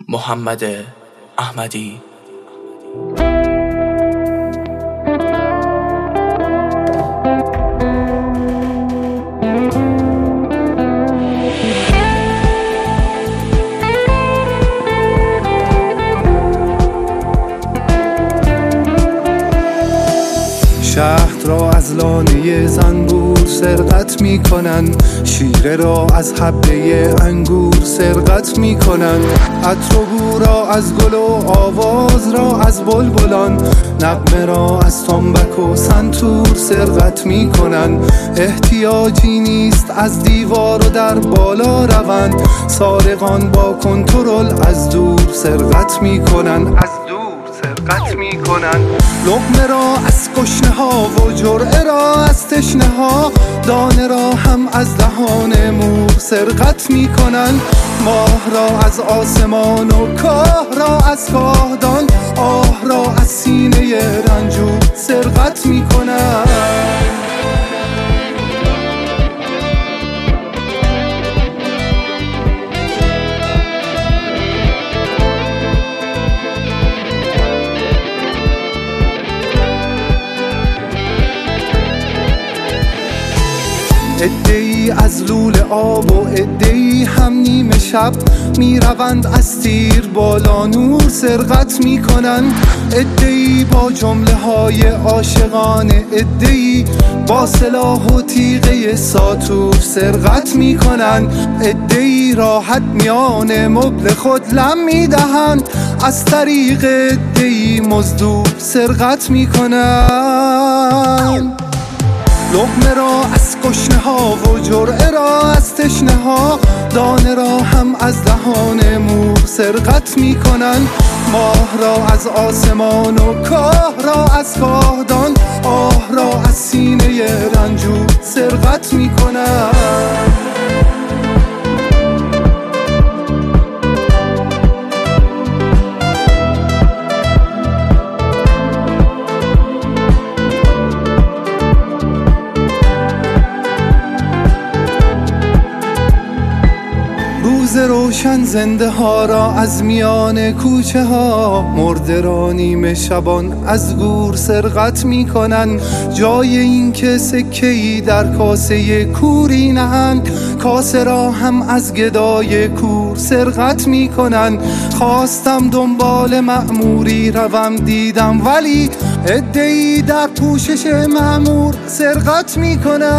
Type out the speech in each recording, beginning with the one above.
محمد احمدی. شهد را از لانه زنبور سرقت می کنند، شیره را از حبه انگور سرقت می کنند، عطر و بو را از گل و آواز را از بلبلان، نغمه را از تنبک و سنتور سرقت می کنند. احتیاجی نیست از دیوار و در بالا روند، سارقان با کنترل از دور سرقت می کنند، سرقت می کنند. لقمه را از گشنه ها و جرعه را از تشنه ها، دانه را هم از دهان مور سرقت می کنند. ماه را از آسمان و کاه را از کاهدان، آه را از سینه رنجور سرقت می کنند. عده‌ای از لوله آب و عده‌ای هم نیمه شب، می روند از تیر بالا نور سرقت می کنند. عده‌ای با جمله های عاشقانه، عده‌ای با سلاح و تیغه ساطور سرقت می کنند. عده‌ای راحت میان مبل خود لم می دهند، از طریق عده‌ای مزدور سرقت می کنند. لقمه را از گشنه ها و جرعه را از تشنه ها، دانه را هم از دهان مور سرقت می کنند. ماه را از آسمان و کاه را از کاهدان، آه را از سینه رنجور سرقت می کنند. روز روشن زنده ها را از میان کوچه ها، مرده را نیمه شبان از گور سرقت می کنند. جای این که سکه‌ای در کاسه کوری نهند، کاسه را هم از گدای کور سرقت می کنند. خواستم دنبال مأموری روم دیدم، ولی عده‌ای در پوشش مأمور سرقت می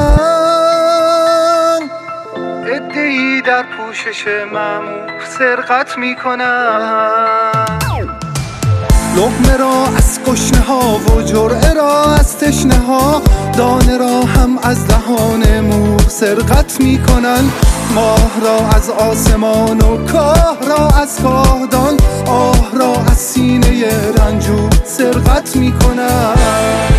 کنند. عده‌ای در پوشش مأمور سرقت می کنند. لقمه را از گشنه ها و جرعه را از تشنه ها، دانه را هم از دهان مور سرقت می کنند. ماه را از آسمان و کاه را از کاهدان، آه را از سینه رنجور سرقت می کنند.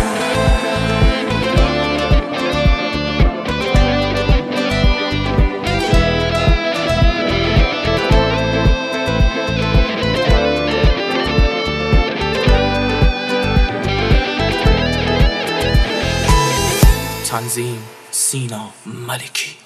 تنظیم سینا ملکی.